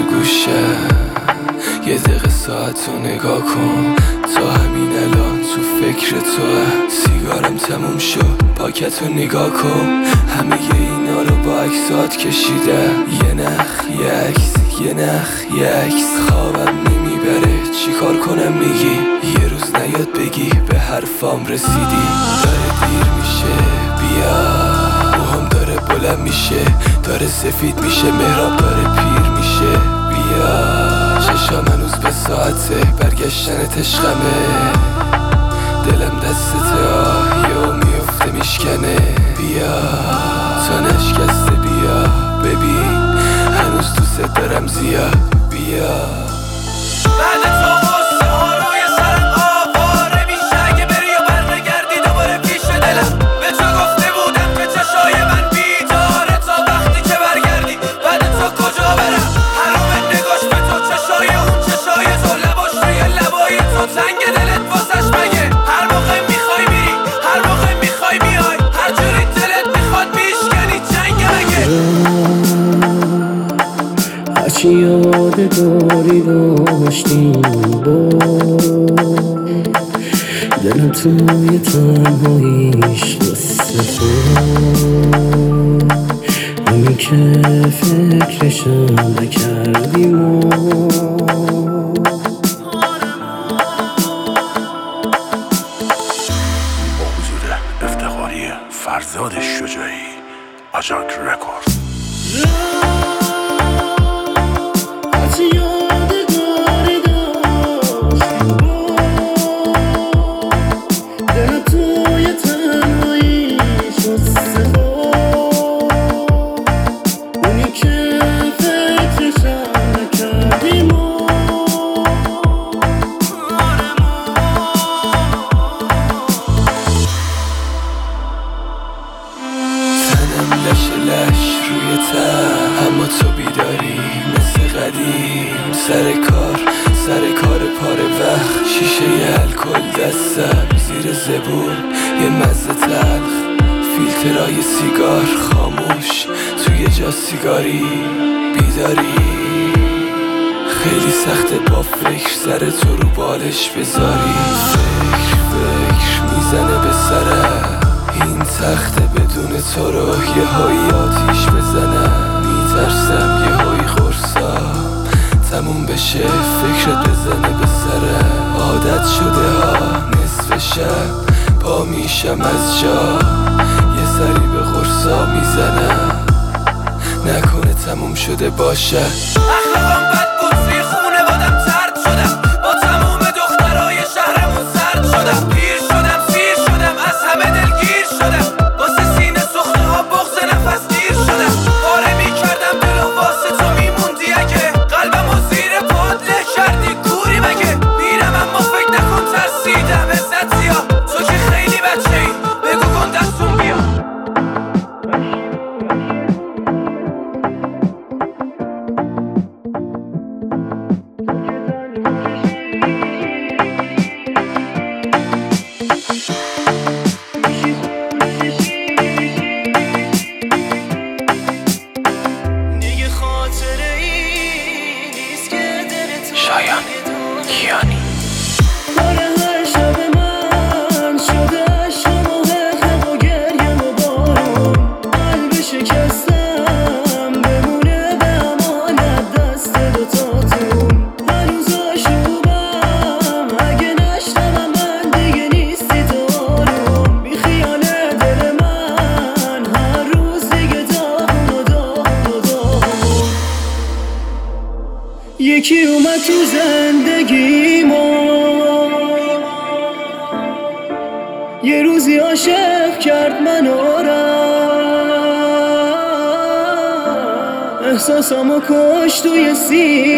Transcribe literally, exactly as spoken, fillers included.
تو گوشه، یه دقیقه ساعت رو نگاه کن. تا همین الان تو فکر توه. سیگارم تموم شد، پاکت رو نگاه کن. همه اینا رو با عکسات کشیده. یه نخ یه عکس، یه نخ یه عکس. خوابم نمیبره چی کار کنم میگی؟ یه روز نیاد بگی به حرفام رسیدی. داره دیر میشه بیا، موهام داره بلند میشه، داره سفید میشه، مهراب داره پیر میشه بیا. چشام هنوز به ساعته برگشتن عشقمه. دلم دستته آهیو میفته میشکنه بیا. تا نشکسته بیا ببین هنوز دوست دارم زیاد بیا. بعد تو غصه ها روی سرم آواره میشه. اگه بری و برنگردی دوباره پیش دلم. به تو گفته بودم که چشای من بیداره تا وقتی که برگردی. بعد تو کجا برم؟ حرام نگاش به تو، چشای اون چشای تو، لباش روی لبای تو. تنگ دلت واسش مگه؟ هر موقع میخوای میری، هر موقع میخوای میای، هر جوری دلت میخواد میشکنی. جنگ مگه؟ هرچی یادگاری داشتیم با دلم توی تنهاییش واسه تو. همین که فکرشم نکردیم و با حضور افتخاری فرزاد شجاعی، آژانک رکورد. هرچی یادگاری داشتیم با دلم توی تنهاییش واسه تو. اونی که فکرشم نکردیم و تنم لش لش روی تن، اما تو بیداری مثل قدیم. سر کار سر کار پاره وقت، شیشه الکل دستم زیر زبون. یه مزه تلخ فیلترهای سیگار خاموش، توی جا سیگاری بیداری. خیلی سخته با فکر سر تو رو بالش بذاری. فکر فکر میزنه به سرم این تخته بدون تو رو یه هایی آتیش بزنم. میترسم یه هایی خورسام تموم بشه، فکرت بزنه به سرم. عادت شده ها نصف شب پا میشم از جا، یه سری به خورسا میزنم نکنه تموم شده باشه. اخلاقم بد بود، توی خونه بادم ترد شدم. با تموم دخترای شهرمون سرد شدم. پیر شدم سیر شدم، از همه دلگیر شدم. واسه سینه سخته ها بغض نفس گیر شدم. پاره میکردم دلو واسه تو میموندی. اگه قلبم و زیر پاد له کردی کوری مگه؟ میرم اما فکر نکن ترسیدم عزت زیاد. تو که خیلی بچه ای بگو کن دستون بیا. شایان کیانی. کار هر شب من شده شما حق و گریم و بارون. قلب شکستم بمونه به امانت دست دوتاتون. هنوز آشوبم اگه نشنوم من دیگه نیستی تو آروم. بی خیال دل من هر روز دیگه داغون و داغون و داغون. یکی اومد تو زندگیمو یه روزی عاشق کرد منو رفت. احساسامو کش توی سینه